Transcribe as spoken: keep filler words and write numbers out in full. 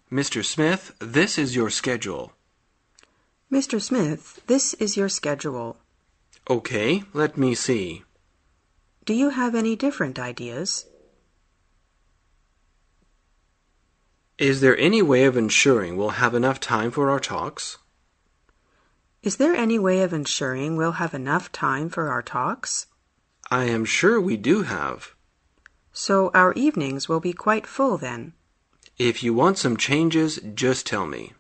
Mister Smith, this is your schedule. Mister Smith, this is your schedule. Okay, let me see. Do you have any different ideas? Is there any way of ensuring we'll have enough time for our talks? Is there any way of ensuring we'll have enough time for our talks? I am sure we do have. So our evenings will be quite full then. If you want some changes, just tell me.